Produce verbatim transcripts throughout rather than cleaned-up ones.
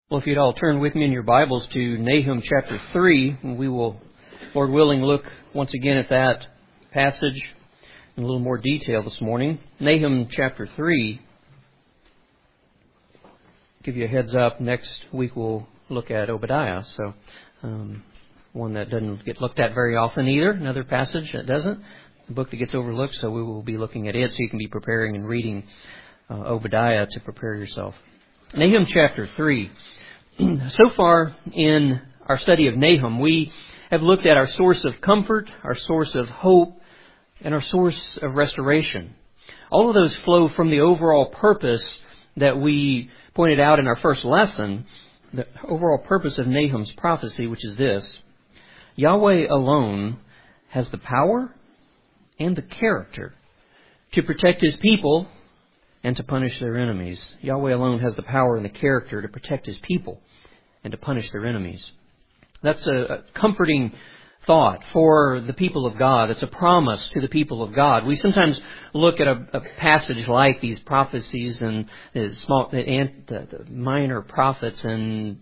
Well, if you'd all turn with me in your Bibles to Nahum chapter three, and we will, Lord willing, look once again at that passage in a little more detail this morning. Nahum chapter three. Give you a heads up, next week we'll look at Obadiah, so um, one that doesn't get looked at very often either, another passage that doesn't, a book that gets overlooked, so we will be looking at it so you can be preparing and reading uh, Obadiah to prepare yourself. Nahum chapter three. So far in our study of Nahum, we have looked at our source of comfort, our source of hope, and our source of restoration. All of those flow from the overall purpose that we pointed out in our first lesson, the overall purpose of Nahum's prophecy, which is this: Yahweh alone has the power and the character to protect His people and to punish their enemies. Yahweh alone has the power and the character to protect His people and to punish their enemies. That's a, a comforting thought for the people of God. It's a promise to the people of God. We sometimes look at a, a passage like these prophecies and the, small, the, the minor prophets, and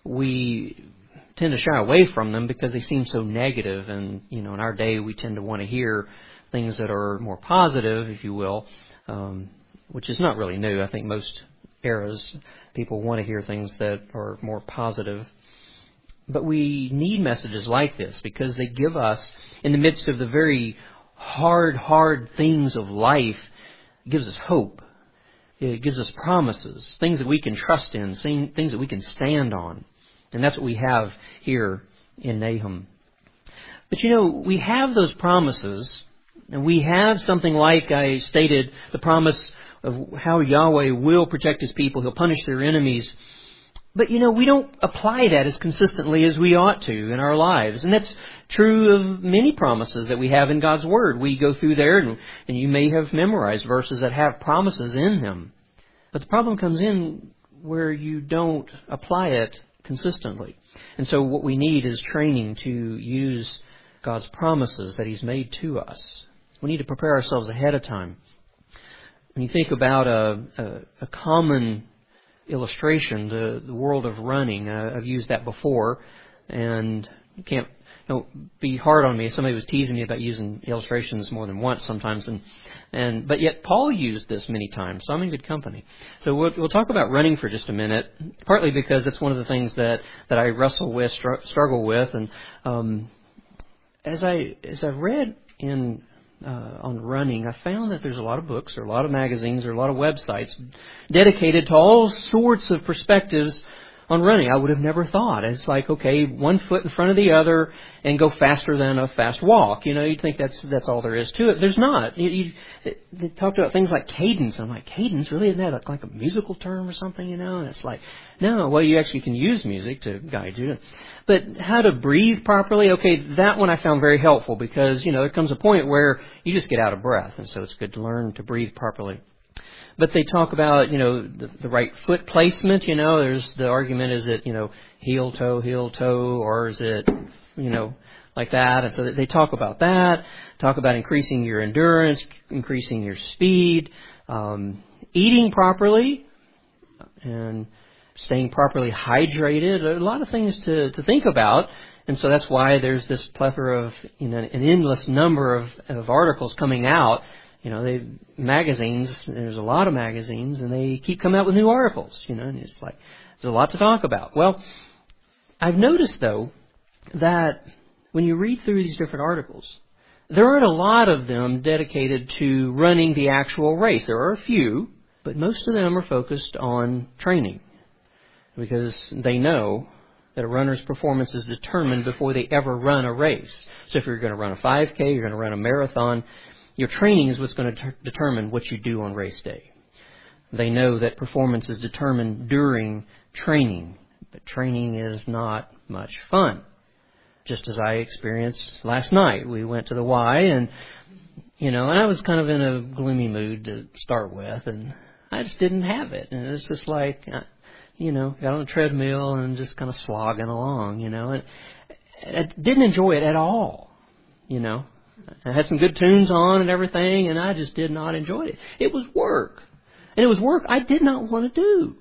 we tend to shy away from them because they seem so negative. And, you know, in our day we tend to want to hear things that are more positive, if you will, um, which is not really new. I think most eras, people want to hear things that are more positive. But we need messages like this because they give us, in the midst of the very hard, hard things of life, it gives us hope. It gives us promises, things that we can trust in, things that we can stand on. And that's what we have here in Nahum. But you know, we have those promises, and we have something like I stated, the promise of how Yahweh will protect His people. He'll punish their enemies. But, you know, we don't apply that as consistently as we ought to in our lives. And that's true of many promises that we have in God's Word. We go through there, and, and you may have memorized verses that have promises in them. But the problem comes in where you don't apply it consistently. And so what we need is training to use God's promises that He's made to us. We need to prepare ourselves ahead of time. When you think about a, a, a common illustration, the, the world of running, uh, I've used that before, and you can't don't be hard on me. Somebody was teasing me about using illustrations more than once sometimes, and and but yet Paul used this many times, so I'm in good company. So we'll, we'll talk about running for just a minute, partly because it's one of the things that, that I wrestle with, str- struggle with, and um, as I as I've read in Uh, on running, I found that there's a lot of books, or a lot of magazines, or a lot of websites dedicated to all sorts of perspectives on running. I would have never thought. It's like, okay, one foot in front of the other and go faster than a fast walk. You know, you'd think that's that's all there is to it. There's not. You, you, they talked about things like cadence. I'm like, cadence? Really? Isn't that like a musical term or something, you know? And it's like, no, well, you actually can use music to guide you. But how to breathe properly, okay, that one I found very helpful because, you know, there comes a point where you just get out of breath. And so it's good to learn to breathe properly. But they talk about, you know, the, the right foot placement. You know, there's the argument, is it, you know, heel toe, heel toe, or is it, you know, like that? And so they talk about that, talk about increasing your endurance, increasing your speed, um, eating properly, and staying properly hydrated. A lot of things to, to think about. And so that's why there's this plethora of, you know, an endless number of, of articles coming out. You know, they magazines, there's a lot of magazines, and they keep coming out with new articles, you know, and it's like, there's a lot to talk about. Well, I've noticed, though, that when you read through these different articles, there aren't a lot of them dedicated to running the actual race. There are a few, but most of them are focused on training because they know that a runner's performance is determined before they ever run a race. So if you're going to run a five K, you're going to run a marathon, your training is what's going to ter- determine what you do on race day. They know that performance is determined during training, but training is not much fun. Just as I experienced last night. We went to the Y, and, you know, and I was kind of in a gloomy mood to start with, and I just didn't have it. And it's just like, you know, got on the treadmill and just kind of slogging along, you know. And I didn't enjoy it at all, you know. I had some good tunes on and everything, and I just did not enjoy it. It was work. And it was work I did not want to do.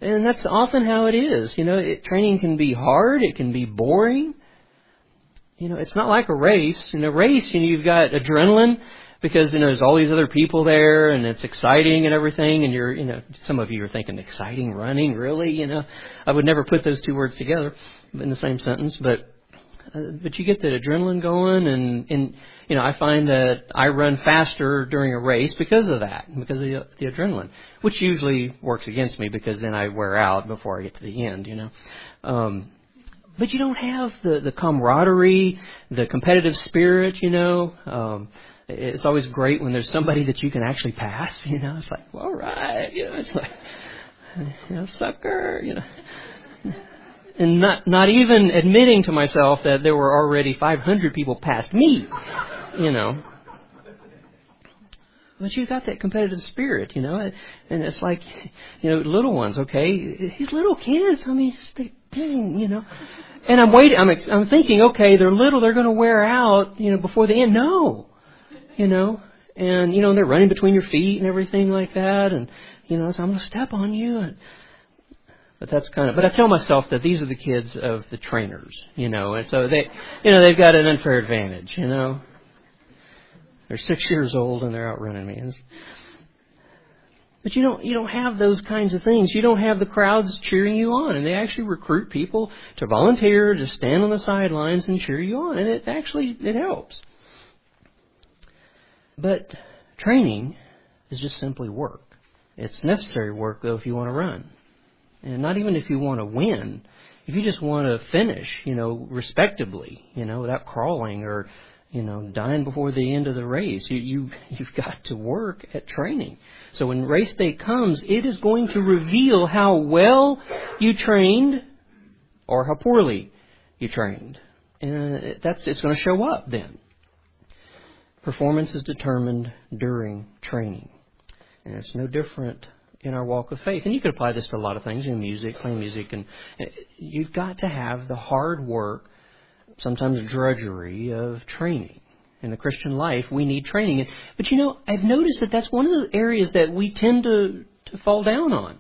And that's often how it is. You know, it, training can be hard. It can be boring. You know, it's not like a race. In a race, you know, you've got adrenaline because, you know, there's all these other people there and it's exciting and everything. And you're, you know, some of you are thinking, exciting running, really? You know, I would never put those two words together in the same sentence. But, uh, but you get the adrenaline going and, and, you know, I find that I run faster during a race because of that, because of the, the adrenaline, which usually works against me because then I wear out before I get to the end, you know. Um, But you don't have the, the camaraderie, the competitive spirit, you know. Um, it's always great when there's somebody that you can actually pass, you know. It's like, all right, you know, it's like, you know, sucker, you know. And not not even admitting to myself that there were already five hundred people past me, you know. But you've got that competitive spirit, you know. And it's like, you know, little ones, okay. These little kids, I mean, they, dang, you know. And I'm waiting, I'm, I'm thinking, okay, they're little, they're going to wear out, you know, before the end. No, you know, and, you know, they're running between your feet and everything like that. And, you know, so I'm going to step on you. And, but that's kind of, but I tell myself that these are the kids of the trainers, you know, and so they, you know, they've got an unfair advantage, you know. They're six years old and they're outrunning me. But you don't you don't have those kinds of things. You don't have the crowds cheering you on. And they actually recruit people to volunteer, to stand on the sidelines and cheer you on. And it actually, it helps. But training is just simply work. It's necessary work, though, if you want to run. And not even if you want to win. If you just want to finish, you know, respectably, you know, without crawling or, you know, dying before the end of the race. You, you, you've got to work at training. So when race day comes, it is going to reveal how well you trained or how poorly you trained. And that's it's going to show up then. Performance is determined during training. And it's no different in our walk of faith. And you could apply this to a lot of things in music, playing music. And you've got to have the hard work, sometimes drudgery of training. In the Christian life, we need training. But, you know, I've noticed that that's one of the areas that we tend to, to fall down on.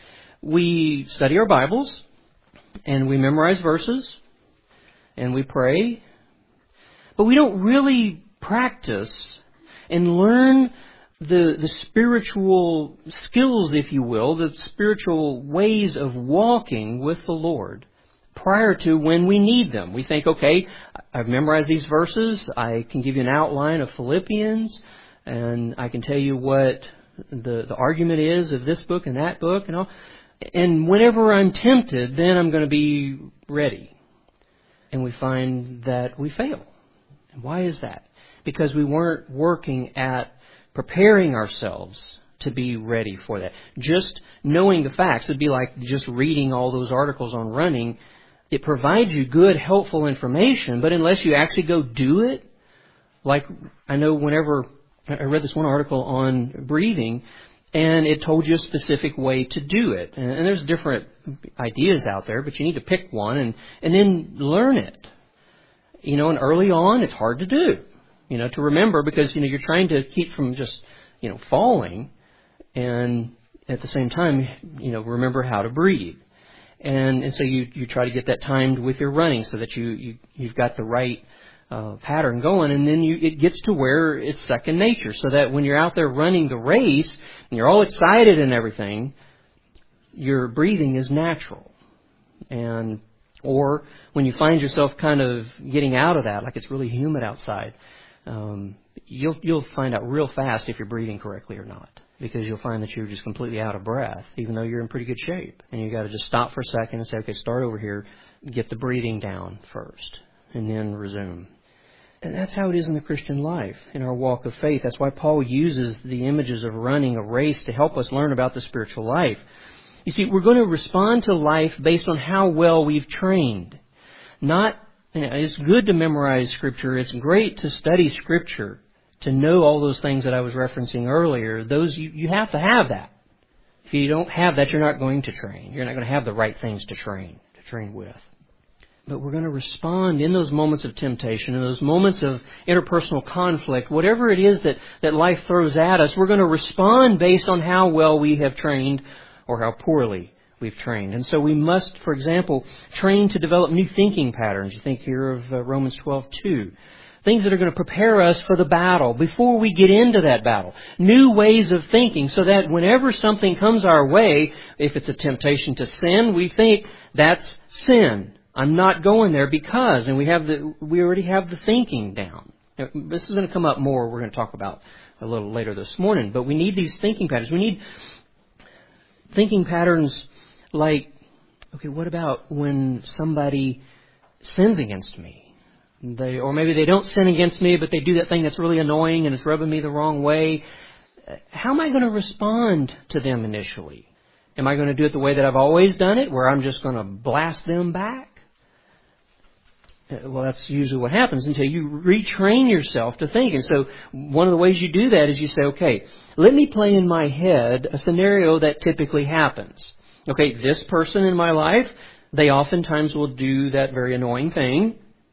We study our Bibles, and we memorize verses, and we pray, but we don't really practice and learn the, the spiritual skills, if you will, the spiritual ways of walking with the Lord prior to when we need them. We think, okay, I've memorized these verses. I can give you an outline of Philippians, and I can tell you what the, the argument is of this book and that book and all. And whenever I'm tempted, then I'm going to be ready. And we find that we fail. And why is that? Because we weren't working at preparing ourselves to be ready for that. Just knowing the facts would be like just reading all those articles on running. It provides you good, helpful information, but unless you actually go do it, like I know whenever I read this one article on breathing, and it told you a specific way to do it. And, and there's different ideas out there, but you need to pick one and, and then learn it. You know, and early on, it's hard to do, you know, to remember because, you know, you're trying to keep from just, you know, falling and at the same time, you know, remember how to breathe. And, and so you, you try to get that timed with your running so that you, you, you've got the right uh, pattern going. And then you, it gets to where it's second nature so that when you're out there running the race and you're all excited and everything, your breathing is natural. And or when you find yourself kind of getting out of that, like it's really humid outside, um, you'll you'll find out real fast if you're breathing correctly or not. Because you'll find that you're just completely out of breath, even though you're in pretty good shape. And you've got to just stop for a second and say, okay, start over here, get the breathing down first, and then resume. And that's how it is in the Christian life, in our walk of faith. That's why Paul uses the images of running a race to help us learn about the spiritual life. You see, we're going to respond to life based on how well we've trained. Not, you know, it's good to memorize Scripture. It's great to study Scripture. To know all those things that I was referencing earlier, those you, you have to have that. If you don't have that, you're not going to train. You're not going to have the right things to train, to train with. But we're going to respond in those moments of temptation, in those moments of interpersonal conflict, whatever it is that, that life throws at us, we're going to respond based on how well we have trained or how poorly we've trained. And so we must, for example, train to develop new thinking patterns. You think here of uh, Romans twelve two. Things that are going to prepare us for the battle before we get into that battle. New ways of thinking so that whenever something comes our way, if it's a temptation to sin, we think that's sin. I'm not going there because, and we have the, we already have the thinking down. Now, this is going to come up more. We're going to talk about a little later this morning. But we need these thinking patterns. We need thinking patterns like, okay, what about when somebody sins against me? They, or maybe they don't sin against me, but they do that thing that's really annoying and it's rubbing me the wrong way. How am I going to respond to them initially? Am I going to do it the way that I've always done it, where I'm just going to blast them back? Well, that's usually what happens until you retrain yourself to think. And so one of the ways you do that is you say, okay, let me play in my head a scenario that typically happens. Okay, this person in my life, they oftentimes will do that very annoying thing.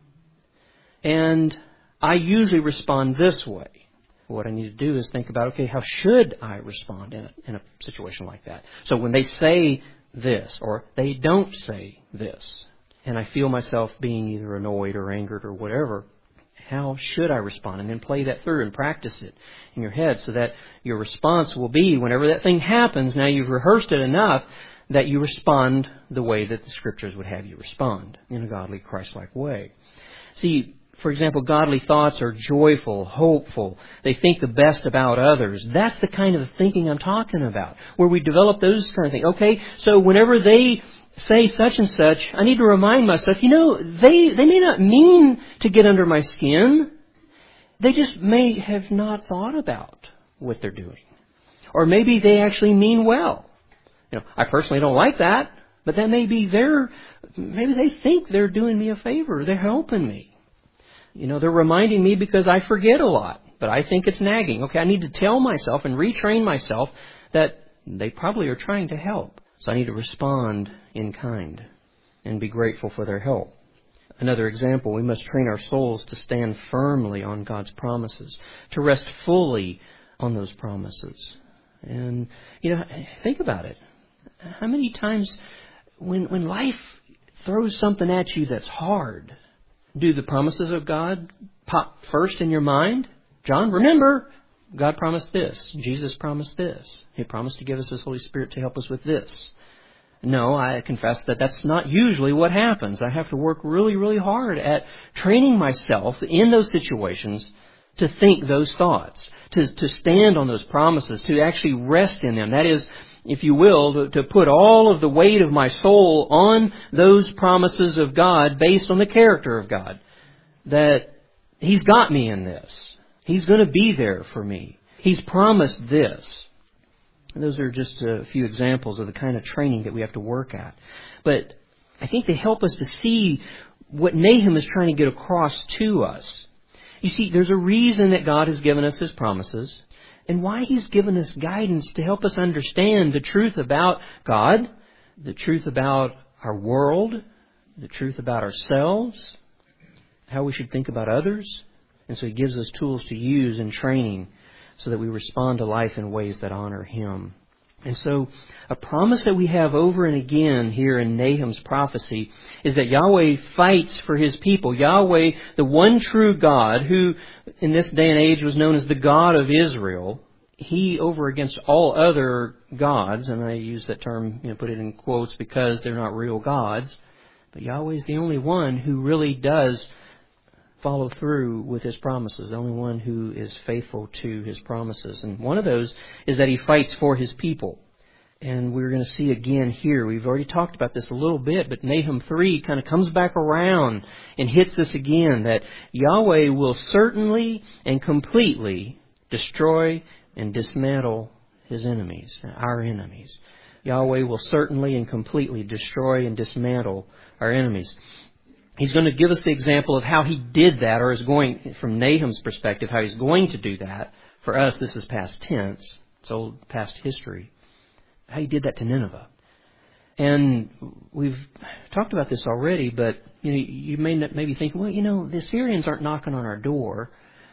And I usually respond this way. What I need to do is think about, okay, how should I respond in a, in a situation like that? So when they say this or they don't say this, and I feel myself being either annoyed or angered or whatever, how should I respond? And then play that through and practice it in your head so that your response will be, whenever that thing happens, now you've rehearsed it enough that you respond the way that the Scriptures would have you respond, in a godly, Christ-like way. See, for example, godly thoughts are joyful, hopeful. They think the best about others. That's the kind of thinking I'm talking about, where we develop those kind of things. Okay, so whenever they say such and such, I need to remind myself, you know, they, they may not mean to get under my skin. They just may have not thought about what they're doing. Or maybe they actually mean well. You know, I personally don't like that, but that may be their, maybe they think they're doing me a favor. They're helping me. You know, they're reminding me because I forget a lot, but I think it's nagging. Okay, I need to tell myself and retrain myself that they probably are trying to help. So I need to respond in kind and be grateful for their help. Another example, we must train our souls to stand firmly on God's promises, to rest fully on those promises. And, you know, think about it. How many times when when life throws something at you that's hard, do the promises of God pop first in your mind? John, remember, God promised this. Jesus promised this. He promised to give us His Holy Spirit to help us with this. No, I confess that that's not usually what happens. I have to work really, really hard at training myself in those situations to think those thoughts, to, to stand on those promises, to actually rest in them. That is, if you will, to, to put all of the weight of my soul on those promises of God based on the character of God. That He's got me in this. He's going to be there for me. He's promised this. And those are just a few examples of the kind of training that we have to work at. But I think they help us to see what Nahum is trying to get across to us. You see, there's a reason that God has given us His promises, and why He's given us guidance to help us understand the truth about God, the truth about our world, the truth about ourselves, how we should think about others. And so He gives us tools to use in training so that we respond to life in ways that honor Him. And so a promise that we have over and again here in Nahum's prophecy is that Yahweh fights for His people. Yahweh, the one true God, who in this day and age was known as the God of Israel, He over against all other gods, and I use that term, you know, put it in quotes because they're not real gods, but Yahweh is the only one who really does follow through with His promises, the only one who is faithful to His promises. And one of those is that He fights for His people. And we're going to see again here, we've already talked about this a little bit, but Nahum three kind of comes back around and hits this again, that Yahweh will certainly and completely destroy and dismantle His enemies, our enemies. Yahweh will certainly and completely destroy and dismantle our enemies. He's going to give us the example of how He did that, or is going, from Nahum's perspective, how He's going to do that. For us, this is past tense. It's old past history. How He did that to Nineveh. And we've talked about this already, but you know, you may not maybe think, well, you know, the Assyrians aren't knocking on our door.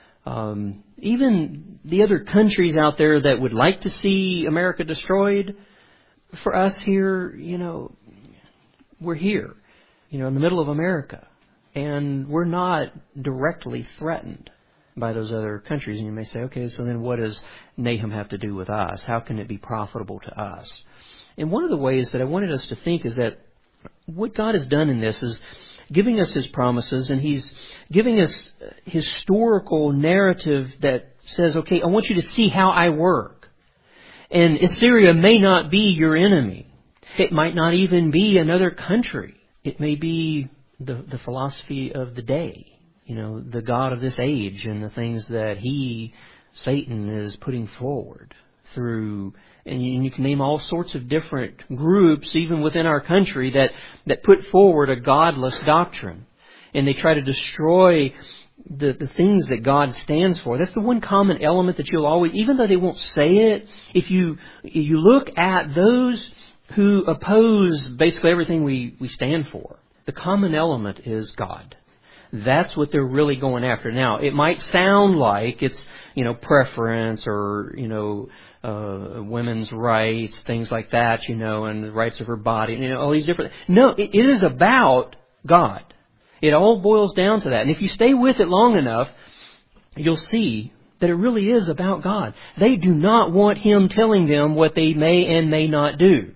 Um, even the other countries out there that would like to see America destroyed, for us here, you know, we're here, you know, in the middle of America, and we're not directly threatened by those other countries. And you may say, okay, so then what does Nahum have to do with us? How can it be profitable to us? And one of the ways that I wanted us to think is that what God has done in this is giving us His promises, and He's giving us historical narrative that says, okay, I want you to see how I work. And Assyria may not be your enemy. It might not even be another country. It may be the, the philosophy of the day. You know, the God of this age and the things that he, Satan, is putting forward through, and you, and you can name all sorts of different groups, even within our country, that, that put forward a godless doctrine. And they try to destroy the, the things that God stands for. That's the one common element that you'll always, even though they won't say it, if you, if you look at those who oppose basically everything we, we stand for, the common element is God. That's what they're really going after. Now, it might sound like it's, you know, preference or, you know, uh, women's rights, things like that, you know, and the rights of her body, you know, all these different... No, it, it is about God. It all boils down to that. And if you stay with it long enough, you'll see that it really is about God. They do not want Him telling them what they may and may not do.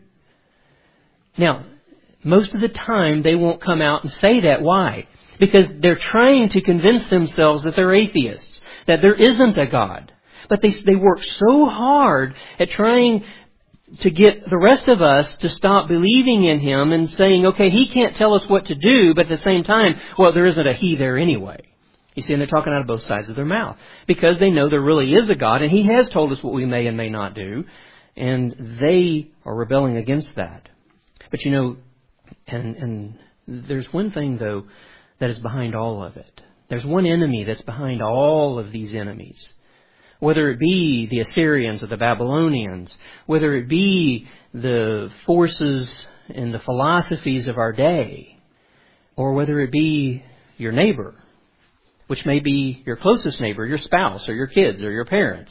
Now, most of the time, they won't come out and say that. Why? Because they're trying to convince themselves that they're atheists, that there isn't a God. But they they work so hard at trying to get the rest of us to stop believing in Him and saying, okay, He can't tell us what to do, but at the same time, well, there isn't a He there anyway. You see, and they're talking out of both sides of their mouth. Because they know there really is a God, and He has told us what we may and may not do, and they are rebelling against that. But you know, and and there's one thing, though, that is behind all of it. There's one enemy that's behind all of these enemies. Whether it be the Assyrians or the Babylonians, whether it be the forces and the philosophies of our day, or whether it be your neighbor, which may be your closest neighbor, your spouse, or your kids, or your parents.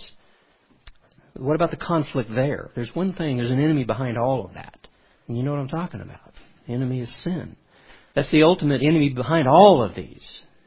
What about the conflict there? There's one thing, there's an enemy behind all of that. And you know what I'm talking about. The enemy is sin. That's the ultimate enemy behind all of these.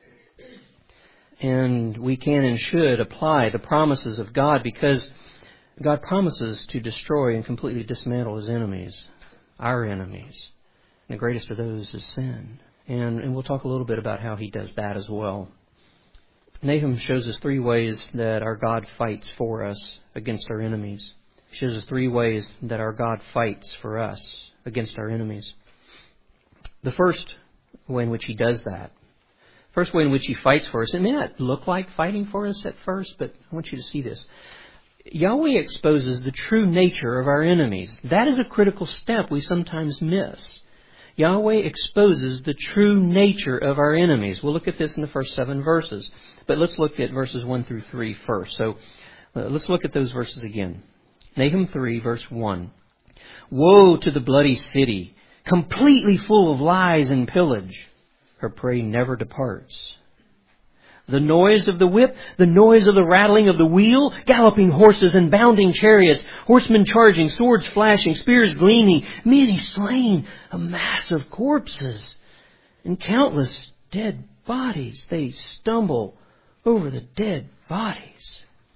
And we can and should apply the promises of God, because God promises to destroy and completely dismantle His enemies, our enemies. And the greatest of those is sin. And, and we'll talk a little bit about how He does that as well. Nahum shows us three ways that our God fights for us against our enemies. He shows us three ways that our God fights for us against our enemies. The first way in which He does that, first way in which He fights for us, it may not look like fighting for us at first, but I want you to see this. Yahweh exposes the true nature of our enemies. That is a critical step we sometimes miss. Yahweh exposes the true nature of our enemies. We'll look at this in the first seven verses. But let's look at verses one through three first. So uh, let's look at those verses again. Nahum three, verse one. Woe to the bloody city, completely full of lies and pillage. Her prey never departs. The noise of the whip, the noise of the rattling of the wheel, galloping horses and bounding chariots, horsemen charging, swords flashing, spears gleaming, many slain, a mass of corpses, and countless dead bodies. They stumble over the dead bodies.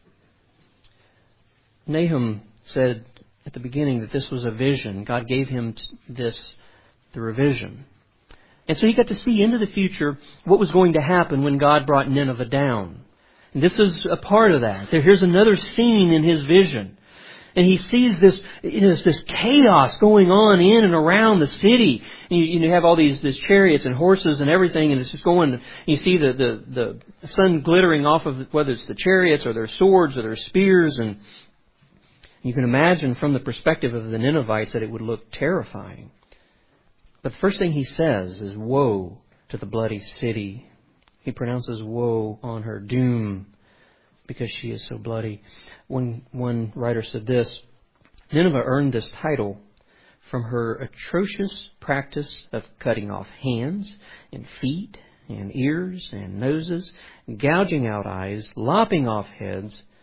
Nahum said at the beginning that this was a vision. God gave him this through a vision. And so he got to see into the future what was going to happen when God brought Nineveh down. And this is a part of that. Here's another scene in his vision. And he sees this, you know, this chaos going on in and around the city. And you, you have all these, these chariots and horses and everything, and it's just going. You see the, the, the sun glittering off of whether it's the chariots or their swords or their spears. And you can imagine from the perspective of the Ninevites that it would look terrifying. But the first thing he says is, woe to the bloody city. He pronounces woe on her, doom, because she is so bloody. One, one writer said this, Nineveh earned this title from her atrocious practice of cutting off hands and feet and ears and noses, gouging out eyes, lopping off heads,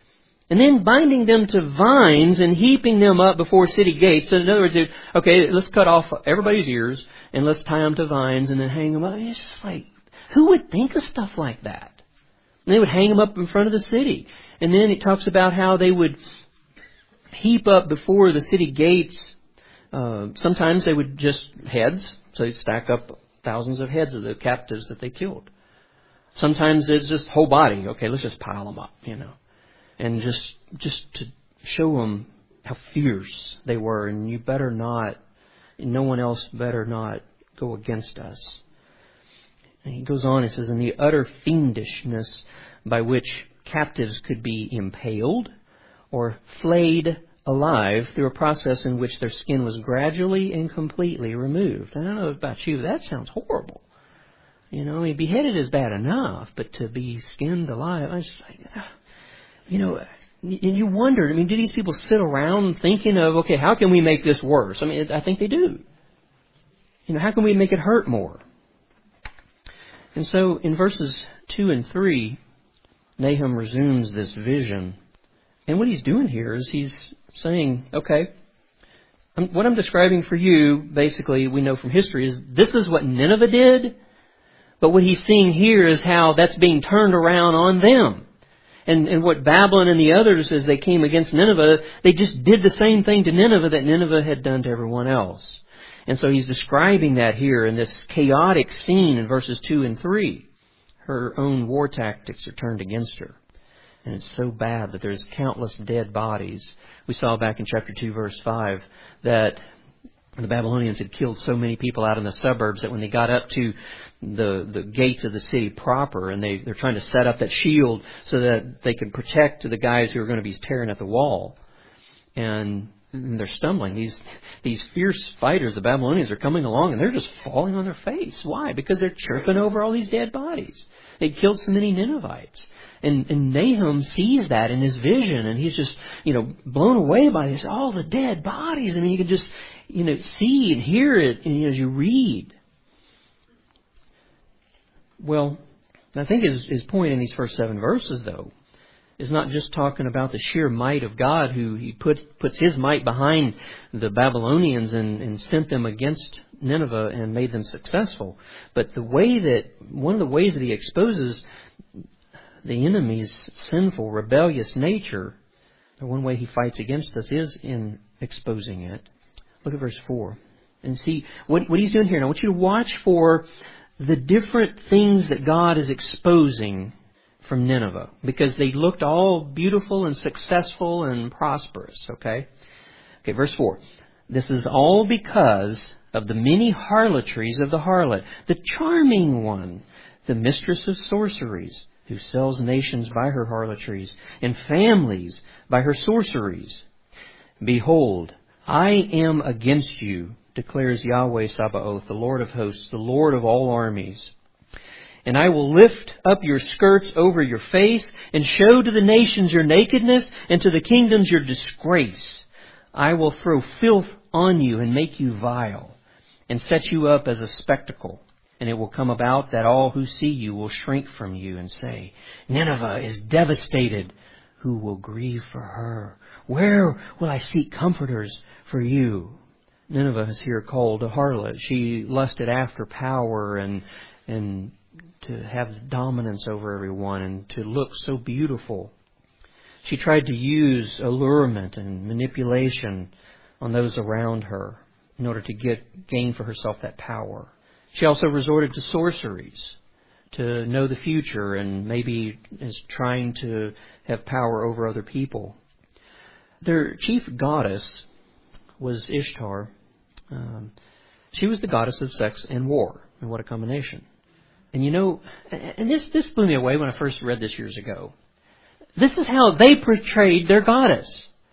And then binding them to vines and heaping them up before city gates. So in other words, okay, let's cut off everybody's ears and let's tie them to vines and then hang them up. It's just like, who would think of stuff like that? And they would hang them up in front of the city. And then it talks about how they would heap up before the city gates. Uh, sometimes they would just heads. So they'd stack up thousands of heads of the captives that they killed. Sometimes it's just whole body. Okay, let's just pile them up, you know. And just just to show them how fierce they were. And you better not, no one else better not go against us. And he goes on, he says, in the utter fiendishness by which captives could be impaled or flayed alive through a process in which their skin was gradually and completely removed. I don't know about you, but that sounds horrible. You know, I mean, beheaded is bad enough, but to be skinned alive, I just like, you know, and you wonder, I mean, do these people sit around thinking of, okay, how can we make this worse? I mean, I think they do. You know, how can we make it hurt more? And so in verses two and three, Nahum resumes this vision. And what he's doing here is he's saying, okay, I'm, what I'm describing for you, basically, we know from history, is this is what Nineveh did. But what he's seeing here is how that's being turned around on them. And, and what Babylon and the others, as they came against Nineveh, they just did the same thing to Nineveh that Nineveh had done to everyone else. And so he's describing that here in this chaotic scene in verses two and three. Her own war tactics are turned against her. And it's so bad that there's countless dead bodies. We saw back in chapter two, verse five, that the Babylonians had killed so many people out in the suburbs that when they got up to the the gates of the city proper, and they, they're trying to set up that shield so that they can protect the guys who are going to be tearing at the wall. And they're stumbling. These these fierce fighters, the Babylonians, are coming along and they're just falling on their face. Why? Because they're chirping over all these dead bodies. They killed so many Ninevites. And, and Nahum sees that in his vision, and he's just, you know, blown away by this, all the dead bodies. I mean, you can just, you know, see and hear it as you read. Well, I think his, his point in these first seven verses, though, is not just talking about the sheer might of God, who He put, puts His might behind the Babylonians and, and sent them against Nineveh and made them successful. But the way that, one of the ways that He exposes the enemy's sinful, rebellious nature, the one way he fights against us is in exposing it. Look at verse four. And see what, what he's doing here. And I want you to watch for the different things that God is exposing from Nineveh, because they looked all beautiful and successful and prosperous. Okay? Okay, verse four. This is all because of the many harlotries of the harlot, the charming one, the mistress of sorceries, who sells nations by her harlotries, and families by her sorceries. Behold, I am against you, declares Yahweh Sabaoth, the Lord of hosts, the Lord of all armies. And I will lift up your skirts over your face, and show to the nations your nakedness, and to the kingdoms your disgrace. I will throw filth on you, and make you vile, and set you up as a spectacle. And it will come about that all who see you will shrink from you and say, Nineveh is devastated. Who will grieve for her? Where will I seek comforters for you? Nineveh is here called a harlot. She lusted after power and and to have dominance over everyone and to look so beautiful. She tried to use allurement and manipulation on those around her in order to get gain for herself that power. She also resorted to sorceries to know the future and maybe is trying to have power over other people. Their chief goddess was Ishtar. Um, she was the goddess of sex and war. And what a combination. And you know, and this, this blew me away when I first read this years ago. This is how they portrayed their goddess,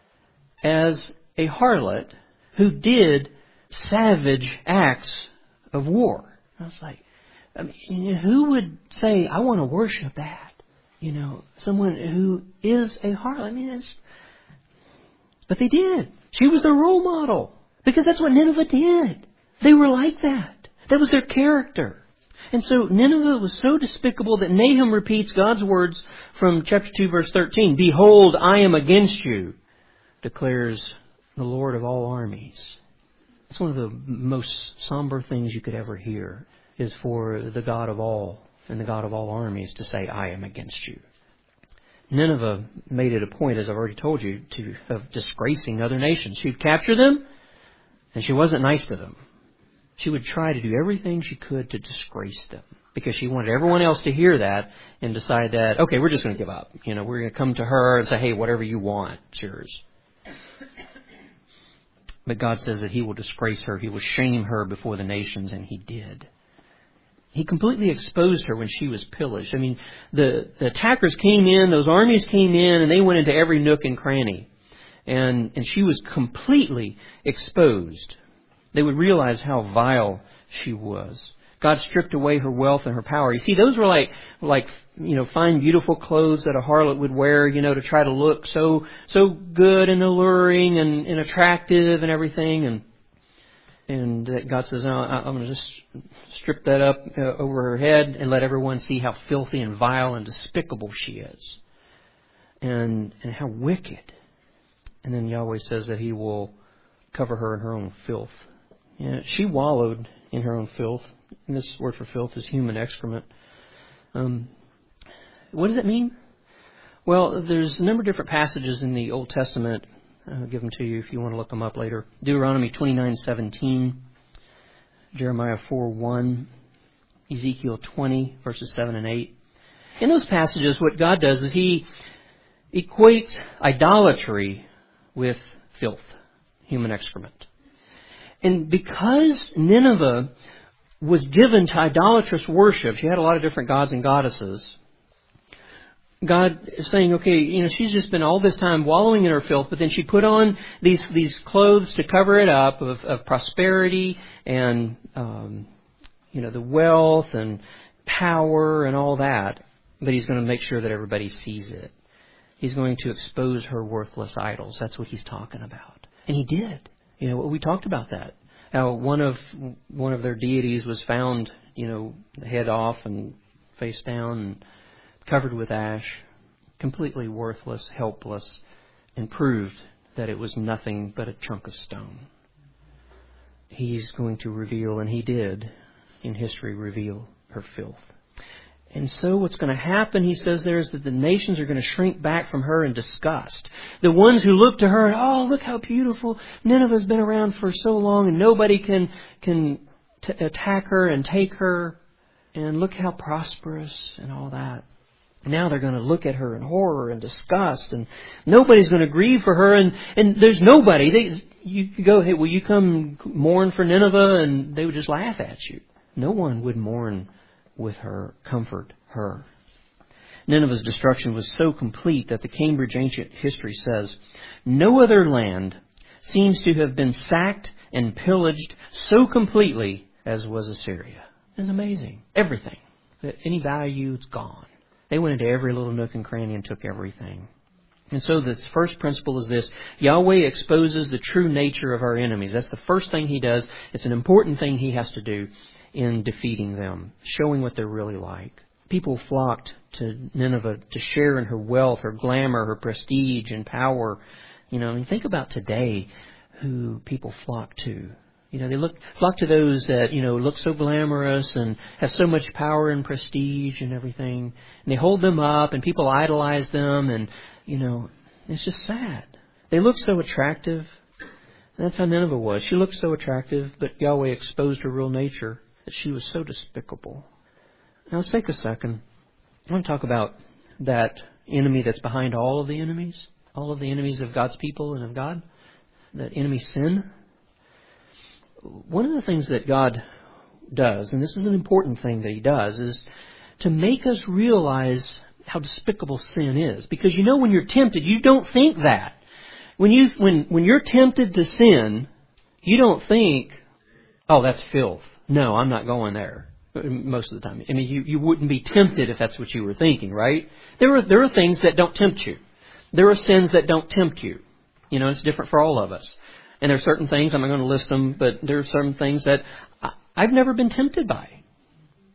as a harlot who did savage acts of war. I was like, I mean, who would say, I want to worship that? You know, someone who is a harlot. I mean, it's, but they did. She was their role model, because that's what Nineveh did. They were like that. That was their character. And so Nineveh was so despicable that Nahum repeats God's words from chapter two, verse thirteen. Behold, I am against you, declares the Lord of all armies. It's one of the most somber things you could ever hear, is for the God of all and the God of all armies to say, I am against you. Nineveh made it a point, as I've already told you, to of disgracing other nations. She'd capture them, and she wasn't nice to them. She would try to do everything she could to disgrace them, because she wanted everyone else to hear that and decide that, okay, we're just going to give up. You know, we're going to come to her and say, hey, whatever you want, it's yours. But God says that He will disgrace her. He will shame her before the nations, and He did. He completely exposed her when she was pillaged. I mean, the, the attackers came in, those armies came in, and they went into every nook and cranny. And, and she was completely exposed. They would realize how vile she was. God stripped away her wealth and her power. You see, those were like, like, you know, fine, beautiful clothes that a harlot would wear, you know, to try to look so, so good and alluring and, and attractive and everything. And, and God says, no, I'm going to just strip that up uh, over her head and let everyone see how filthy and vile and despicable she is. And, and how wicked. And then Yahweh says that He will cover her in her own filth. Yeah, she wallowed in her own filth. And this word for filth is human excrement. Um, what does it mean? Well, there's a number of different passages in the Old Testament. I'll give them to you if you want to look them up later. Deuteronomy twenty-nine seventeen, Jeremiah four one, Ezekiel twenty, verses seven and eight. In those passages, what God does is He equates idolatry with filth, human excrement. And because Nineveh was given to idolatrous worship, she had a lot of different gods and goddesses, God is saying, okay, you know, she's just been all this time wallowing in her filth, but then she put on these these clothes to cover it up of, of prosperity and, um, you know, the wealth and power and all that. But He's going to make sure that everybody sees it. He's going to expose her worthless idols. That's what He's talking about. And He did. You know, we talked about that. How one of one of their deities was found, you know, head off and face down and covered with ash, completely worthless, helpless, and proved that it was nothing but a chunk of stone. He's going to reveal, and He did, in history, reveal her filth. And so what's going to happen, He says there, is that the nations are going to shrink back from her in disgust. The ones who look to her, oh, look how beautiful. Nineveh's been around for so long and nobody can can t- attack her and take her. And look how prosperous and all that. Now they're going to look at her in horror and disgust, and nobody's going to grieve for her. And, and there's nobody. They, you could go, hey, will you come mourn for Nineveh? And they would just laugh at you. No one would mourn with her, comfort her. Nineveh's destruction was so complete that the Cambridge Ancient History says, no other land seems to have been sacked and pillaged so completely as was Assyria. It's amazing. Everything. Any value, it's gone. They went into every little nook and cranny and took everything. And so the first principle is this: Yahweh exposes the true nature of our enemies. That's the first thing He does. It's an important thing He has to do in defeating them, showing what they're really like. People flocked to Nineveh to share in her wealth, her glamour, her prestige and power. You know, I mean, think about today who people flock to. You know, they look flock to those that, you know, look so glamorous and have so much power and prestige and everything. And they hold them up and people idolize them, and, you know, it's just sad. They look so attractive. That's how Nineveh was. She looked so attractive, but Yahweh exposed her real nature, that she was so despicable. Now let's take a second. I want to talk about that enemy that's behind all of the enemies, all of the enemies of God's people and of God, that enemy sin. One of the things that God does, and this is an important thing that He does, is to make us realize how despicable sin is. Because you know, when you're tempted, you don't think that. When you when when you're tempted to sin, you don't think, oh, that's filth. No, I'm not going there. Most of the time. I mean, you, you wouldn't be tempted if that's what you were thinking, right? There are there are things that don't tempt you. There are sins that don't tempt you. You know, it's different for all of us. And there are certain things, I'm not going to list them, but there are certain things that I've never been tempted by.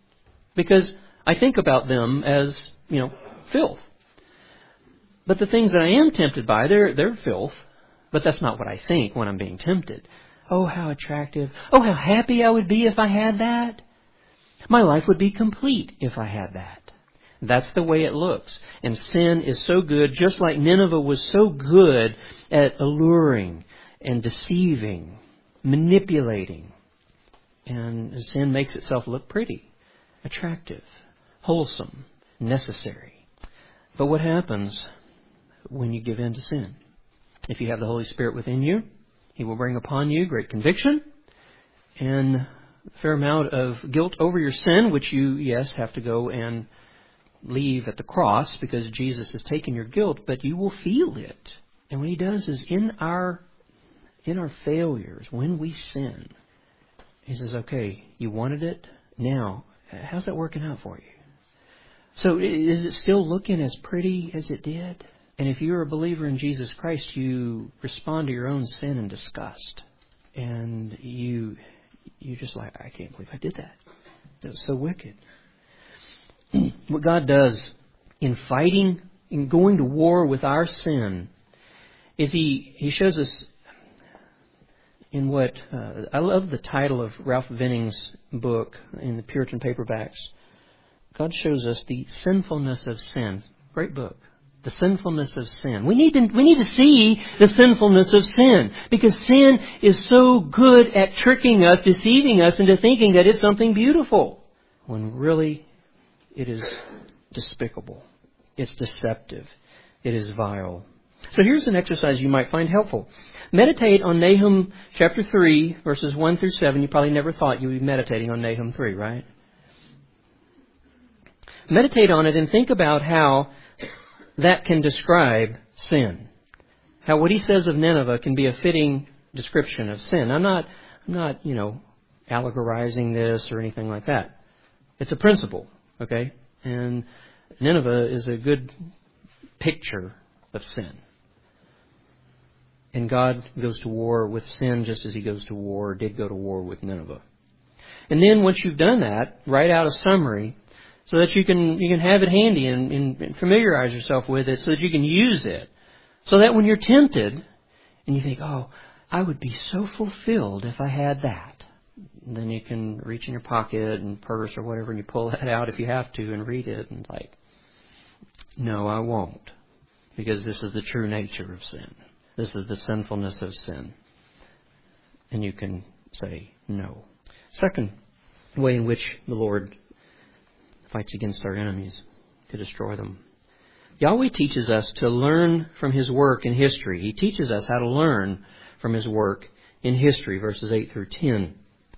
because I think about them as, you know, filth. But the things that I am tempted by, they're, they're filth. But that's not what I think when I'm being tempted. Oh, how attractive. Oh, how happy I would be if I had that. My life would be complete if I had that. That's the way it looks. And sin is so good, just like Nineveh was so good at alluring and deceiving, manipulating. And sin makes itself look pretty, attractive, wholesome, necessary. But what happens when you give in to sin? If you have the Holy Spirit within you, He will bring upon you great conviction and a fair amount of guilt over your sin, which you, yes, have to go and leave at the cross because Jesus has taken your guilt, but you will feel it. And what He does is in our in our failures, when we sin, He says, okay, you wanted it, now, how's that working out for you? So is it still looking as pretty as it did? And if you're a believer in Jesus Christ, you respond to your own sin in disgust. And you, you're just like, I can't believe I did that. That was so wicked. What God does in fighting, in going to war with our sin, is He, he shows us in what, uh, I love the title of Ralph Vinning's book in the Puritan paperbacks. God shows us the sinfulness of sin. Great book. The sinfulness of sin. We need to, we need to see the sinfulness of sin, because sin is so good at tricking us, deceiving us into thinking that it's something beautiful, when really it is despicable. It's deceptive. It is vile. So here's an exercise you might find helpful. Meditate on Nahum chapter three, verses one through seven. You probably never thought you would be meditating on Nahum three, right? Meditate on it and think about how that can describe sin. How what he says of Nineveh can be a fitting description of sin. I'm not, I'm not, you know, allegorizing this or anything like that. It's a principle, okay? And Nineveh is a good picture of sin. And God goes to war with sin just as He goes to war, did go to war with Nineveh. And then once you've done that, write out a summary so that you can you can have it handy and, and familiarize yourself with it, so that you can use it. So that when you're tempted and you think, oh, I would be so fulfilled if I had that. And then you can reach in your pocket and purse or whatever and you pull that out if you have to and read it and like, no, I won't. Because this is the true nature of sin. This is the sinfulness of sin. And you can say no. Second way in which the Lord fights against our enemies to destroy them. Yahweh teaches us to learn from His work in history. He teaches us how to learn from His work in history, verses eight through ten.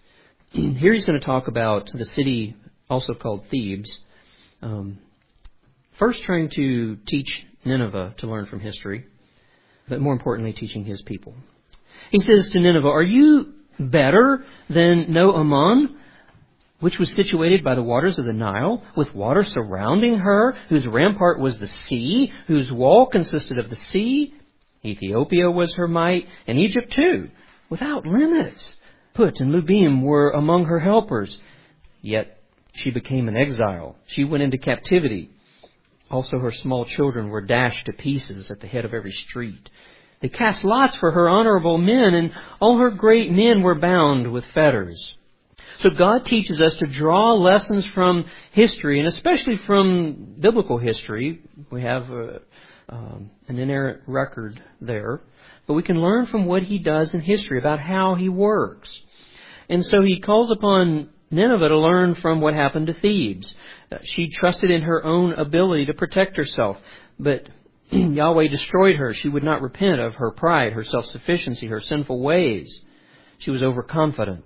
Here He's going to talk about the city also called Thebes. Um, first trying to teach Nineveh to learn from history, but more importantly teaching His people. He says to Nineveh, are you better than No Ammon, which was situated by the waters of the Nile, with water surrounding her, whose rampart was the sea, whose wall consisted of the sea? Ethiopia was her might, and Egypt too, without limits. Put and Lubim were among her helpers. Yet she became an exile. She went into captivity. Also her small children were dashed to pieces at the head of every street. They cast lots for her honorable men, and all her great men were bound with fetters. So God teaches us to draw lessons from history, and especially from biblical history. We have a, um, an inerrant record there. But we can learn from what He does in history about how He works. And so He calls upon Nineveh to learn from what happened to Thebes. Uh, she trusted in her own ability to protect herself, but Yahweh destroyed her. She would not repent of her pride, her self-sufficiency, her sinful ways. She was overconfident.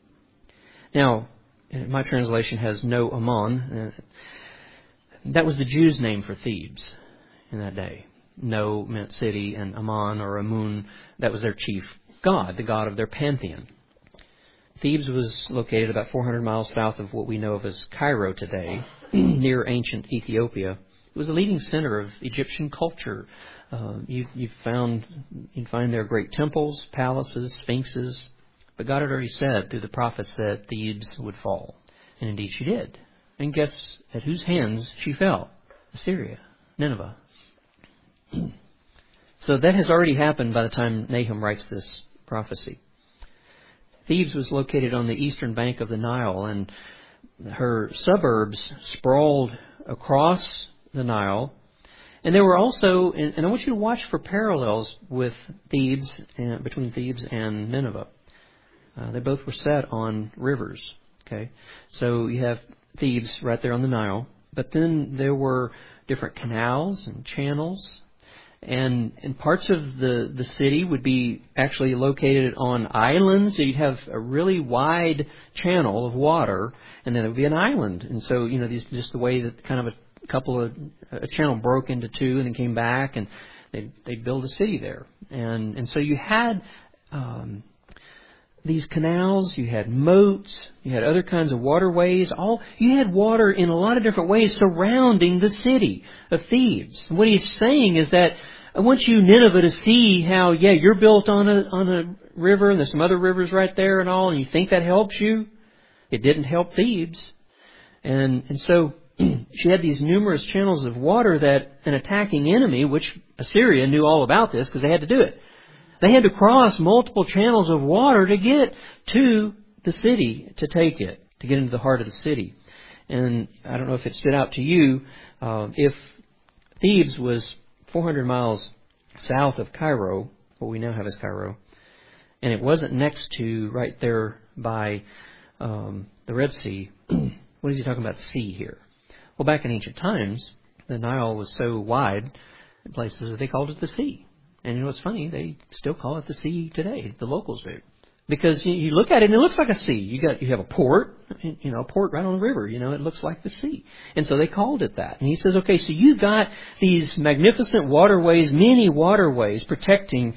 Now, my translation has No Ammon. Uh, that was the Jews' name for Thebes in that day. No meant city, and Ammon or Amun, that was their chief god, the god of their pantheon. Thebes was located about four hundred miles south of what we know of as Cairo today, near ancient Ethiopia. It was a leading center of Egyptian culture. Uh, you, you found, you find there great temples, palaces, sphinxes. But God had already said through the prophets that Thebes would fall. And indeed she did. And guess at whose hands she fell? Assyria, Nineveh. So that has already happened by the time Nahum writes this prophecy. Thebes was located on the eastern bank of the Nile, and her suburbs sprawled across the Nile. And there were also, and I want you to watch for parallels with Thebes, and between Thebes and Nineveh. Uh, they both were set on rivers. Okay, so you have Thebes right there on the Nile, but then there were different canals and channels, and, and parts of the, the city would be actually located on islands. So you'd have a really wide channel of water, and then it would be an island. And so, you know, these just the way that kind of a A couple of a channel broke into two and then came back, and they they build a city there, and and so you had um, these canals, you had moats, you had other kinds of waterways. All you had water in a lot of different ways surrounding the city of Thebes. And what he's saying is that I want you, Nineveh, to see how yeah you're built on a on a river, and there's some other rivers right there and all, and you think that helps you. It didn't help Thebes, and and so. She had these numerous channels of water that an attacking enemy, which Assyria knew all about this because they had to do it. They had to cross multiple channels of water to get to the city, to take it, to get into the heart of the city. And I don't know if it stood out to you, uh, if Thebes was four hundred miles south of Cairo, what we now have as Cairo, and it wasn't next to, right there by um, the Red Sea, what is he talking about, the sea here? Well, back in ancient times, the Nile was so wide in places that they called it the sea. And you know what's funny? They still call it the sea today. The locals do. Because you, you look at it and it looks like a sea. You got you have a port, you know, a port right on the river. You know, it looks like the sea. And so they called it that. And he says, okay, so you've got these magnificent waterways, many waterways protecting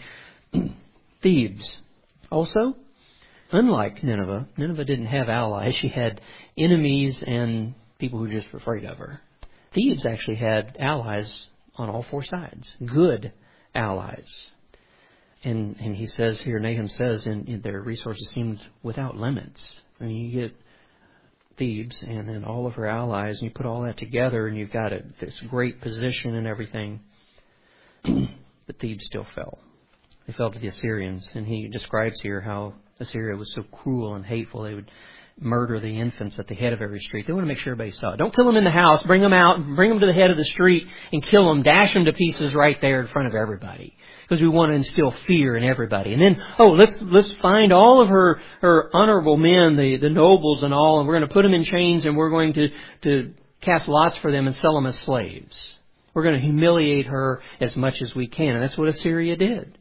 Thebes. Also, unlike Nineveh, Nineveh didn't have allies. She had enemies and people who just were afraid of her. Thebes actually had allies on all four sides. Good allies. And and he says here, Nahum says, in, in their resources seemed without limits. I mean, you get Thebes and then all of her allies, and you put all that together, and you've got a, this great position and everything. But Thebes still fell. They fell to the Assyrians. And he describes here how Assyria was so cruel and hateful. They would murder the infants at the head of every street. They want to make sure everybody saw it. Don't kill them in the house. Bring them out, bring them to the head of the street and kill them. Dash them to pieces right there in front of everybody. Because we want to instill fear in everybody. And then, oh, let's let's find all of her, her honorable men, the, the nobles and all, and we're going to put them in chains, and we're going to, to cast lots for them and sell them as slaves. We're going to humiliate her as much as we can. And that's what Assyria did.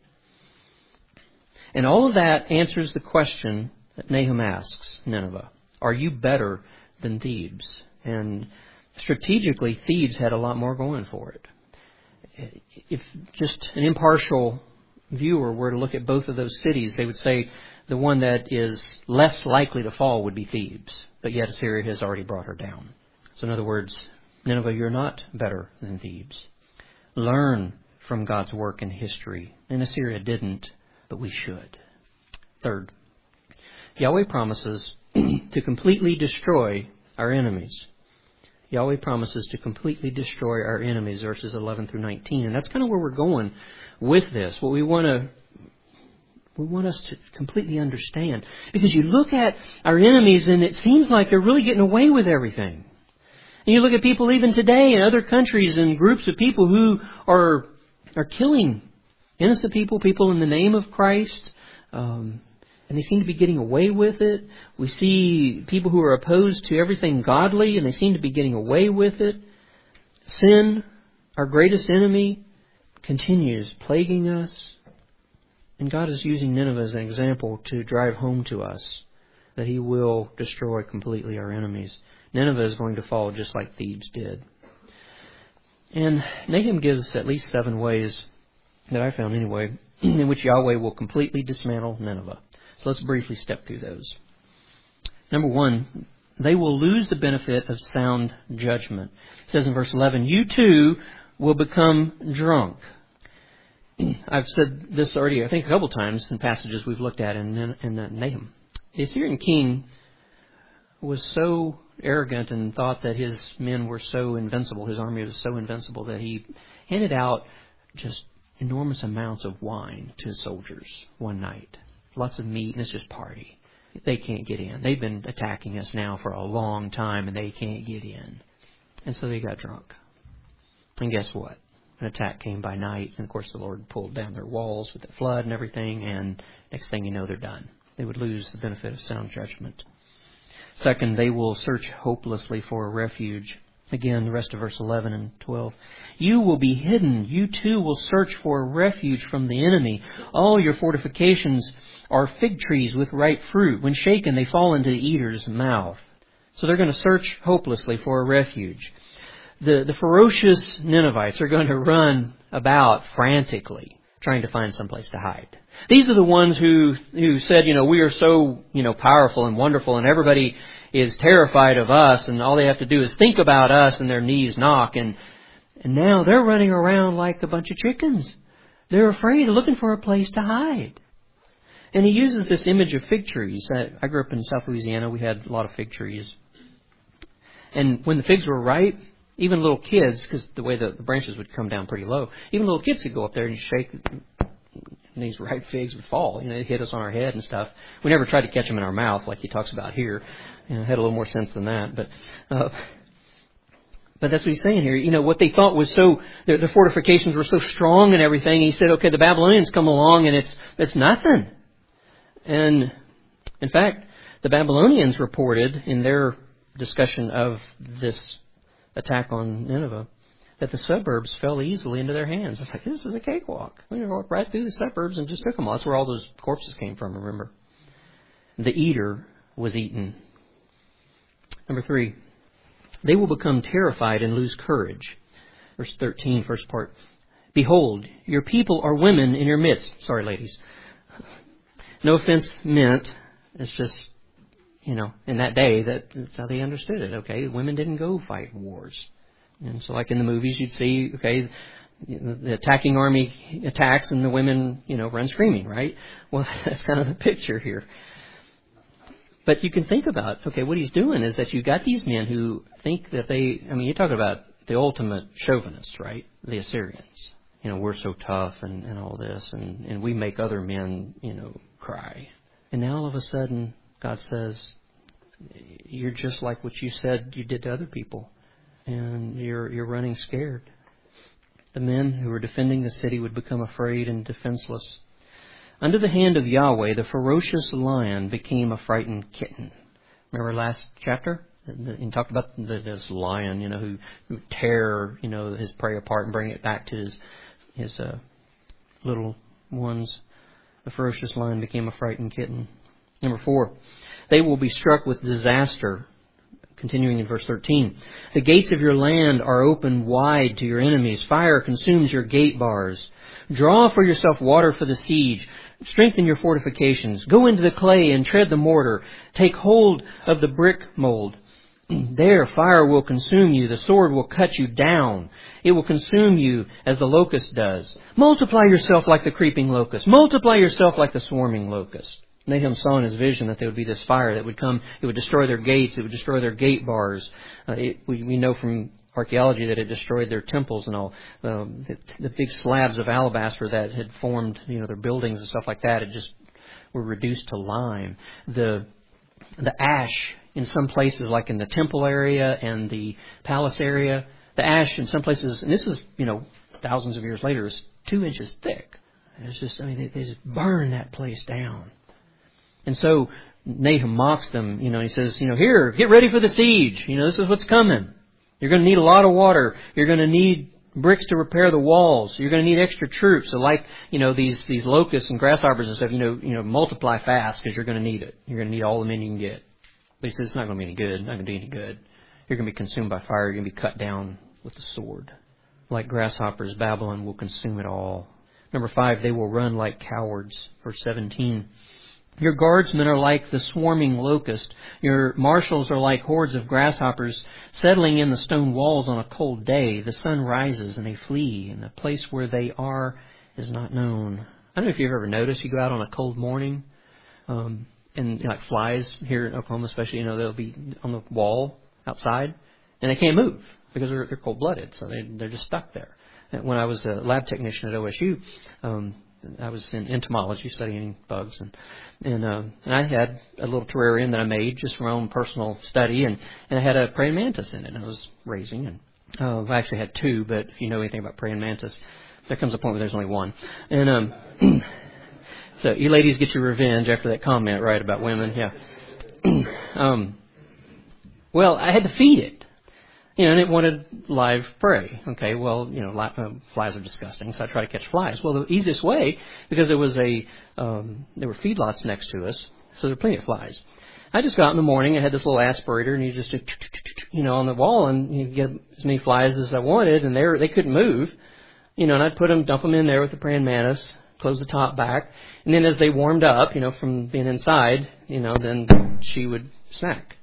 And all of that answers the question that Nahum asks Nineveh. Are you better than Thebes? And strategically, Thebes had a lot more going for it. If just an impartial viewer were to look at both of those cities, they would say the one that is less likely to fall would be Thebes. But yet Assyria has already brought her down. So in other words, Nineveh, you're not better than Thebes. Learn from God's work in history. And Assyria didn't, but we should. Third, Yahweh promises to completely destroy our enemies. Yahweh promises to completely destroy our enemies, verses eleven through nineteen. And that's kind of where we're going with this. What we want to we want us to completely understand. Because you look at our enemies and it seems like they're really getting away with everything. And you look at people even today in other countries and groups of people who are are killing innocent people, people in the name of Christ. Um, And they seem to be getting away with it. We see people who are opposed to everything godly, and they seem to be getting away with it. Sin, our greatest enemy, continues plaguing us. And God is using Nineveh as an example to drive home to us that He will destroy completely our enemies. Nineveh is going to fall just like Thebes did. And Nahum gives at least seven ways, that I found anyway, in which Yahweh will completely dismantle Nineveh. So let's briefly step through those. Number one, they will lose the benefit of sound judgment. It says in verse eleven, you too will become drunk. I've said this already, I think, a couple times in passages we've looked at in, in, in Nahum. The Assyrian king was so arrogant and thought that his men were so invincible, his army was so invincible, that he handed out just enormous amounts of wine to his soldiers one night. Lots of meat, and it's just party. They can't get in. They've been attacking us now for a long time, and they can't get in. And so they got drunk. And guess what? An attack came by night, and of course the Lord pulled down their walls with the flood and everything, and next thing you know, they're done. They would lose the benefit of sound judgment. Second, they will search hopelessly for a refuge. Again, the rest of verse eleven and twelve. You will be hidden. You too will search for a refuge from the enemy. All your fortifications are fig trees with ripe fruit. When shaken, they fall into the eater's mouth. So they're going to search hopelessly for a refuge. The, the ferocious Ninevites are going to run about frantically, trying to find someplace to hide. These are the ones who who said, you know, we are so, you know, powerful and wonderful, and everybody is terrified of us, and all they have to do is think about us, and their knees knock. And and now they're running around like a bunch of chickens. They're afraid, looking for a place to hide. And he uses this image of fig trees. I grew up in South Louisiana. We had a lot of fig trees. And when the figs were ripe, even little kids, because the way the, the branches would come down pretty low, even little kids could go up there and shake, and these ripe figs would fall. You know, they'd hit us on our head and stuff. We never tried to catch them in our mouth like he talks about here. You know, had a little more sense than that. But uh, but that's what he's saying here. You know, what they thought was so, their, their fortifications were so strong and everything. He said, okay, the Babylonians come along and it's it's nothing. And in fact, the Babylonians reported in their discussion of this attack on Nineveh that the suburbs fell easily into their hands. It's like, this is a cakewalk. We walked right through the suburbs and just took them all. That's where all those corpses came from, remember. The eater was eaten. Number three, they will become terrified and lose courage. Verse thirteen, first part. Behold, your people are women in your midst. Sorry, ladies. No offense meant. It's just, you know, in that day, that, that's how they understood it. Okay, women didn't go fight wars. And so like in the movies, you'd see, okay, the attacking army attacks and the women, you know, run screaming, right? Well, that's kind of the picture here. But you can think about, okay, what he's doing is that you got these men who think that they, I mean, you're talking about the ultimate chauvinists, right? The Assyrians. You know, we're so tough and, and all this, and, and we make other men, you know, cry. And now all of a sudden, God says, you're just like what you said you did to other people. And you're you're running scared. The men who were defending the city would become afraid and defenseless. Under the hand of Yahweh, the ferocious lion became a frightened kitten. Remember last chapter? He talked about this lion, you know, who, who tear, you know, his prey apart and bring it back to his his uh, little ones. The ferocious lion became a frightened kitten. Number four, they will be struck with disaster. Continuing in verse thirteen, the gates of your land are open wide to your enemies. Fire consumes your gate bars. Draw for yourself water for the siege. Strengthen your fortifications. Go into the clay and tread the mortar. Take hold of the brick mold. There fire will consume you. The sword will cut you down. It will consume you as the locust does. Multiply yourself like the creeping locust. Multiply yourself like the swarming locust. Nahum saw in his vision that there would be this fire that would come. It would destroy their gates. It would destroy their gate bars. Uh, it, we, we know from archaeology that it destroyed their temples and all. Um, the, the big slabs of alabaster that had formed, you know, their buildings and stuff like that, it just were reduced to lime. The the ash in some places, like in the temple area and the palace area, the ash in some places, and this is, you know, thousands of years later, is two inches thick. It's just, I mean, they, they just burn that place down. And so Nahum mocks them, you know, he says, you know, here, get ready for the siege. You know, this is what's coming. You're going to need a lot of water. You're going to need bricks to repair the walls. You're going to need extra troops. So like, you know, these, these locusts and grasshoppers and stuff, you know, you know, multiply fast because you're going to need it. You're going to need all the men you can get. But he says it's not going to be any good. Not going to do any good. You're going to be consumed by fire. You're going to be cut down with the sword. Like grasshoppers, Babylon will consume it all. Number five, they will run like cowards. Verse seventeen. Your guardsmen are like the swarming locust. Your marshals are like hordes of grasshoppers settling in the stone walls on a cold day. The sun rises and they flee, and the place where they are is not known. I don't know if you've ever noticed, you go out on a cold morning, um, and like flies here in Oklahoma especially, you know, they'll be on the wall outside, and they can't move because they're, they're cold-blooded, so they, they're just stuck there. And when I was a lab technician at O S U, um, I was in entomology, studying bugs, and and, uh, and I had a little terrarium that I made just for my own personal study, and, and I had a praying mantis in it, and I was raising, and uh, I actually had two, but if you know anything about praying mantis, there comes a point where there's only one. And um, so you ladies get your revenge after that comment, right, about women, yeah. um, well, I had to feed it. You know, and it wanted live prey. Okay, well, you know, li- uh, flies are disgusting, so I try to catch flies. Well, the easiest way, because there was a, um, there were feedlots next to us, so there were plenty of flies. I just got out in the morning, I had this little aspirator, and you just, you know, on the wall, and you get as many flies as I wanted, and they were, they couldn't move. You know, and I'd put them, dump them in there with the praying mantis, close the top back, and then as they warmed up, you know, from being inside, you know, then she would snack.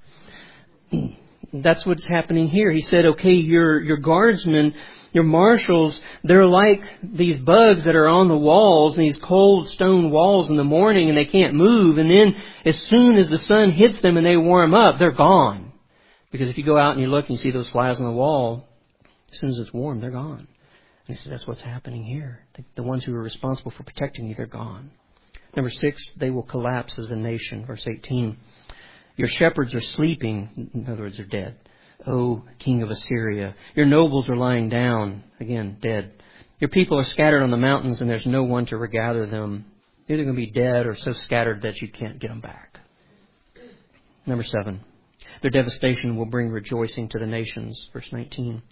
That's what's happening here. He said, okay, your your guardsmen, your marshals, they're like these bugs that are on the walls, these cold stone walls in the morning, and they can't move. And then as soon as the sun hits them and they warm up, they're gone. Because if you go out and you look and you see those flies on the wall, as soon as it's warm, they're gone. And he said, that's what's happening here. The, the ones who are responsible for protecting you, they're gone. Number six, they will collapse as a nation. Verse eighteen. Your shepherds are sleeping, in other words, they're dead. O king of Assyria, your nobles are lying down, again, dead. Your people are scattered on the mountains, and there's no one to regather them. They're either going to be dead or so scattered that you can't get them back. Number seven, their devastation will bring rejoicing to the nations. Verse nineteen.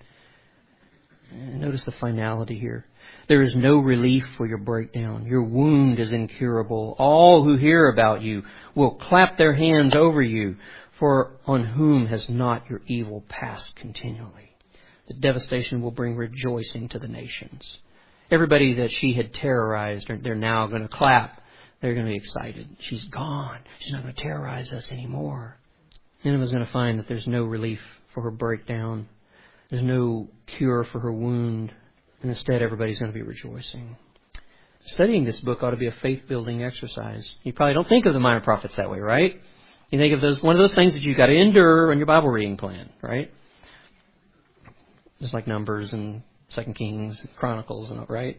And notice the finality here. There is no relief for your breakdown. Your wound is incurable. All who hear about you will clap their hands over you, for on whom has not your evil passed continually? The devastation will bring rejoicing to the nations. Everybody that she had terrorized, they're now going to clap. They're going to be excited. She's gone. She's not going to terrorize us anymore. Nineveh's going to find that there's no relief for her breakdown. There's no cure for her wound. And instead, everybody's going to be rejoicing. Studying this book ought to be a faith-building exercise. You probably don't think of the minor prophets that way, right? You think of those one of those things that you've got to endure on your Bible reading plan, right? Just like Numbers and Second Kings, and Chronicles, and all, right?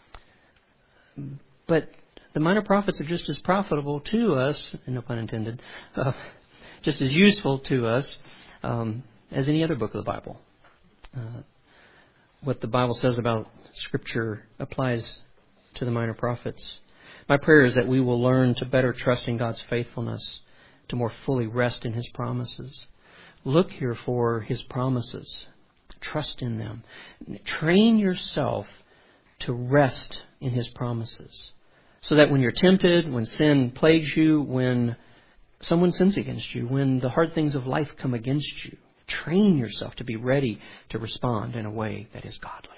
But the minor prophets are just as profitable to us, and no pun intended, uh, just as useful to us um, as any other book of the Bible. Uh, what the Bible says about Scripture applies to the minor prophets. My prayer is that we will learn to better trust in God's faithfulness, to more fully rest in His promises. Look here for His promises. Trust in them. Train yourself to rest in His promises, so that when you're tempted, when sin plagues you, when someone sins against you, when the hard things of life come against you, train yourself to be ready to respond in a way that is godly.